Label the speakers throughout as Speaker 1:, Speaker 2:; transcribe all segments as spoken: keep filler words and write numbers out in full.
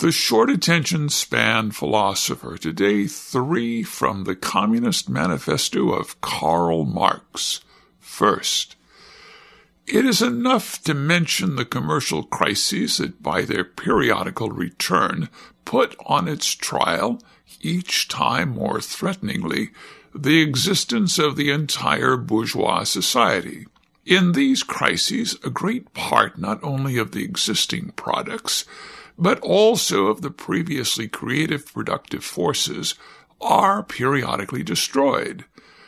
Speaker 1: The short attention span philosopher today, three from the Communist Manifesto of Karl Marx. First, it is enough to mention the commercial crises that by their periodical return put on its trial, each time more threateningly, the existence of the entire bourgeois society. In these crises, a great part not only of the existing products, but also of the previously creative productive forces are periodically destroyed.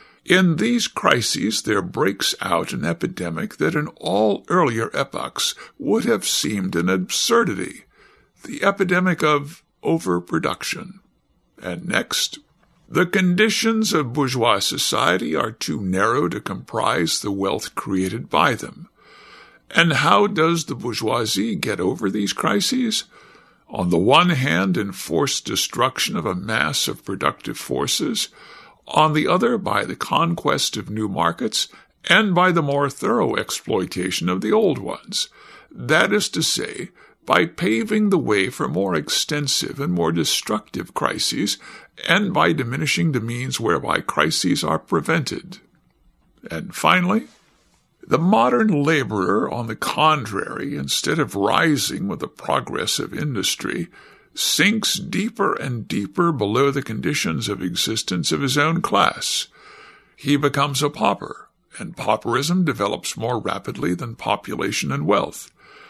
Speaker 1: In these crises there breaks out an epidemic that in all earlier epochs would have seemed an absurdity, the epidemic of overproduction. And next, the conditions of bourgeois society are too narrow to comprise the wealth created by them. And how does the bourgeoisie get over these crises? On the one hand, enforced destruction of a mass of productive forces, on the other by the conquest of new markets, and by the more thorough exploitation of the old ones. That is to say, by paving the way for more extensive and more destructive crises, and by diminishing the means whereby crises are prevented. And finally, the modern laborer, on the contrary, instead of rising with the progress of industry, sinks deeper and deeper below the conditions of existence of his own class. He becomes a pauper, and pauperism develops more rapidly than population and wealth.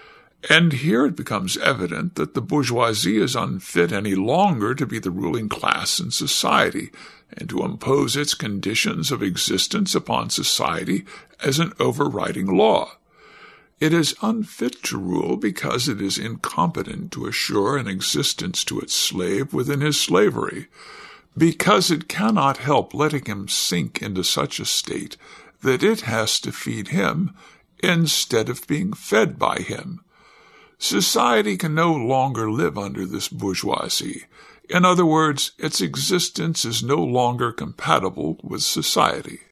Speaker 1: And here it becomes evident that the bourgeoisie is unfit any longer to be the ruling class in society, and to impose its conditions of existence upon society as an overriding law. It is unfit to rule because it is incompetent to assure an existence to its slave within his slavery, because it cannot help letting him sink into such a state that it has to feed him instead of being fed by him. Society can no longer live under this bourgeoisie. In other words, its existence is no longer compatible with society.